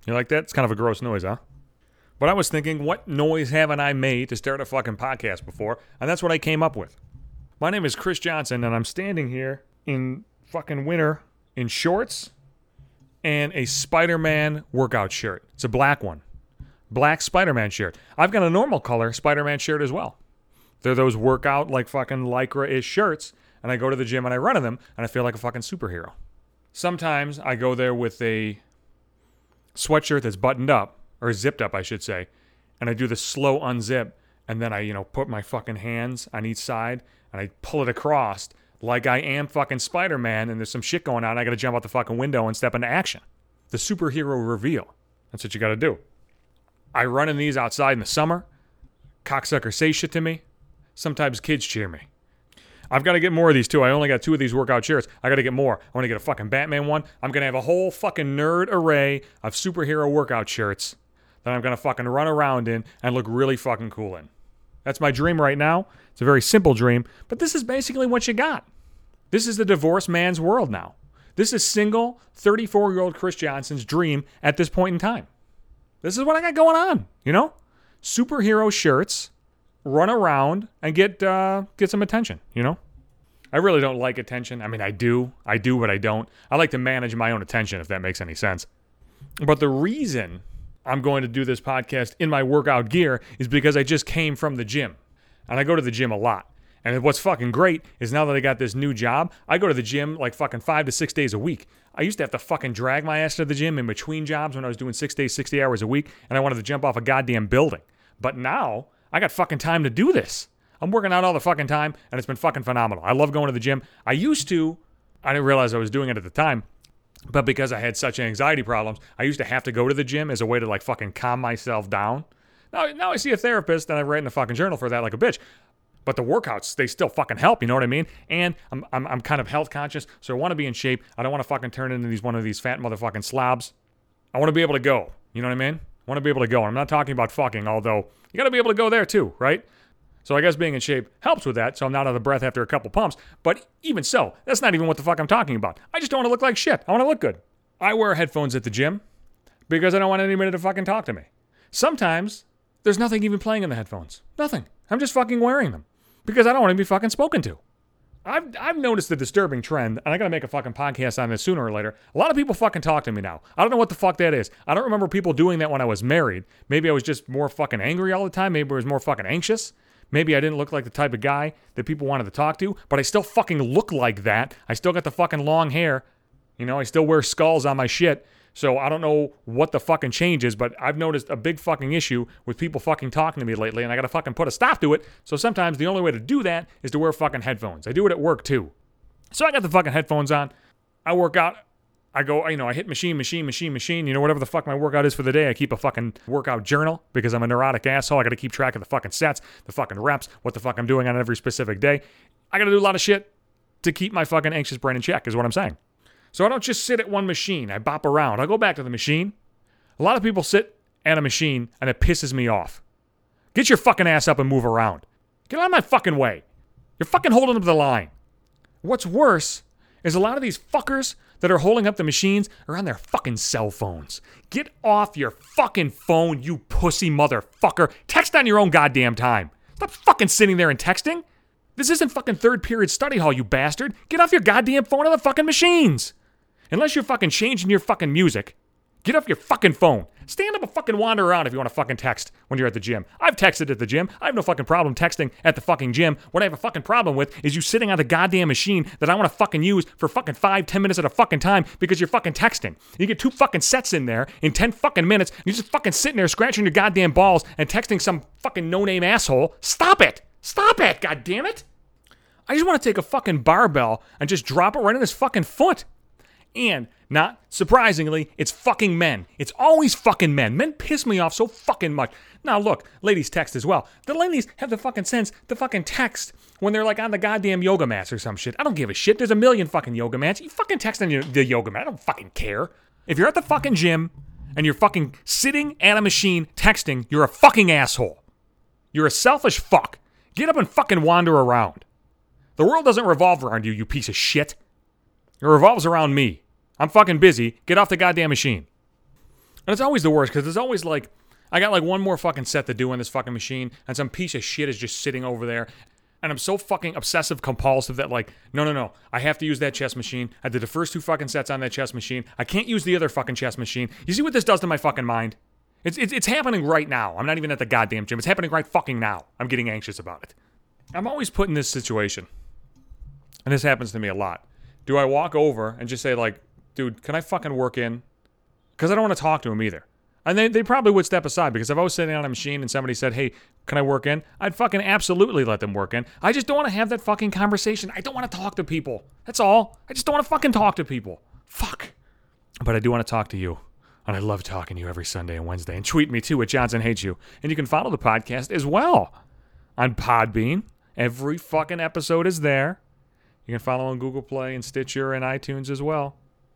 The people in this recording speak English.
You like that? It's kind of a gross noise, huh? But I was thinking, what noise haven't I made to start a fucking podcast before? And that's what I came up with. My name is Chris Johnson, and I'm standing here in fucking winter in shorts and a Spider-Man workout shirt. It's a black one. Black Spider-Man shirt. I've got a normal color Spider-Man shirt as well. They're those workout, like fucking Lycra-ish shirts, and I go to the gym and I run in them, and I feel like a fucking superhero. Sometimes I go there with a sweatshirt that's buttoned up, or zipped up, I should say, and I do the slow unzip, and then I, put my fucking hands on each side, and I pull it across like I am fucking Spider-Man, and there's some shit going on, and I gotta jump out the fucking window and step into action. The superhero reveal. That's what you gotta do. I run in these outside in the summer. Cocksuckers say shit to me. Sometimes kids cheer me. I've got to get more of these too. I only got 2 of these workout shirts. I got to get more. I want to get a fucking Batman one. I'm going to have a whole fucking nerd array of superhero workout shirts that I'm going to fucking run around in and look really fucking cool in. That's my dream right now. It's a very simple dream, but this is basically what you got. This is the divorced man's world now. This is single 34-year-old Chris Johnson's dream at this point in time. This is what I got going on, Superhero shirts, run around, and get some attention, I really don't like attention. I mean, I do, but I don't. I like to manage my own attention, if that makes any sense. But the reason I'm going to do this podcast in my workout gear is because I just came from the gym. And I go to the gym a lot. And what's fucking great is now that I got this new job, I go to the gym like fucking 5 to 6 days a week. I used to have to fucking drag my ass to the gym in between jobs when I was doing 6 days, 60 hours a week, and I wanted to jump off a goddamn building. But now, I got fucking time to do this. I'm working out all the fucking time, and it's been fucking phenomenal. I love going to the gym. I didn't realize I was doing it at the time, but because I had such anxiety problems, I used to have to go to the gym as a way to like fucking calm myself down. Now I see a therapist, and I write in the fucking journal for that like a bitch. But the workouts, they still fucking help, you know what I mean? And I'm kind of health conscious, so I want to be in shape. I don't want to fucking turn into one of these fat motherfucking slobs. I want to be able to go, you know what I mean? I want to be able to go. I'm not talking about fucking, although you got to be able to go there too, right? So I guess being in shape helps with that, so I'm not out of breath after a couple pumps. But even so, that's not even what the fuck I'm talking about. I just don't want to look like shit. I want to look good. I wear headphones at the gym because I don't want anybody to fucking talk to me. Sometimes there's nothing even playing in the headphones. Nothing. I'm just fucking wearing them because I don't want to be fucking spoken to. I've noticed the disturbing trend, and I gotta make a fucking podcast on this sooner or later. A lot of people fucking talk to me now. I don't know what the fuck that is. I don't remember people doing that when I was married. Maybe I was just more fucking angry all the time. Maybe I was more fucking anxious. Maybe I didn't look like the type of guy that people wanted to talk to, but I still fucking look like that. I still got the fucking long hair. I still wear skulls on my shit. So I don't know what the fucking change is, but I've noticed a big fucking issue with people fucking talking to me lately, and I gotta fucking put a stop to it. So sometimes the only way to do that is to wear fucking headphones. I do it at work too. So I got the fucking headphones on. I work out. I go, I hit machine. Whatever the fuck my workout is for the day. I keep a fucking workout journal because I'm a neurotic asshole. I gotta keep track of the fucking sets, the fucking reps, what the fuck I'm doing on every specific day. I gotta do a lot of shit to keep my fucking anxious brain in check, is what I'm saying. So I don't just sit at one machine. I bop around. I go back to the machine. A lot of people sit at a machine, and it pisses me off. Get your fucking ass up and move around. Get out of my fucking way. You're fucking holding up the line. What's worse is a lot of these fuckers that are holding up the machines are on their fucking cell phones. Get off your fucking phone, you pussy motherfucker. Text on your own goddamn time. Stop fucking sitting there and texting. This isn't fucking third period study hall, you bastard. Get off your goddamn phone on the fucking machines. Unless you're fucking changing your fucking music, get off your fucking phone. Stand up and fucking wander around if you want to fucking text when you're at the gym. I've texted at the gym. I have no fucking problem texting at the fucking gym. What I have a fucking problem with is you sitting on the goddamn machine that I want to fucking use for fucking 5-10 minutes at a fucking time because you're fucking texting. You get 2 fucking sets in there in 10 fucking minutes. And you're just fucking sitting there scratching your goddamn balls and texting some fucking no-name asshole. Stop it. Stop it, goddammit. I just want to take a fucking barbell and just drop it right on his fucking foot. And, not surprisingly, it's fucking men. It's always fucking men. Men piss me off so fucking much. Now look, ladies text as well. The ladies have the fucking sense to fucking text when they're like on the goddamn yoga mats or some shit. I don't give a shit. There's a million fucking yoga mats. You fucking text on the yoga mat. I don't fucking care. If you're at the fucking gym and you're fucking sitting at a machine texting, you're a fucking asshole. You're a selfish fuck. Get up and fucking wander around. The world doesn't revolve around you, you piece of shit. It revolves around me. I'm fucking busy. Get off the goddamn machine. And it's always the worst because it's always like, I got like one more fucking set to do on this fucking machine, and some piece of shit is just sitting over there. And I'm so fucking obsessive compulsive that like, no. I have to use that chess machine. I did the first 2 fucking sets on that chess machine. I can't use the other fucking chess machine. You see what this does to my fucking mind? It's happening right now. I'm not even at the goddamn gym. It's happening right fucking now. I'm getting anxious about it. I'm always put in this situation. And this happens to me a lot. Do I walk over and just say like, dude, can I fucking work in? Because I don't want to talk to him either. And they probably would step aside, because if I was sitting on a machine and somebody said, hey, can I work in? I'd fucking absolutely let them work in. I just don't want to have that fucking conversation. I don't want to talk to people. That's all. I just don't want to fucking talk to people. Fuck. But I do want to talk to you. And I love talking to you every Sunday and Wednesday. And tweet me too at Johnson Hates You. And you can follow the podcast as well on Podbean. Every fucking episode is there. You can follow on Google Play and Stitcher and iTunes as well.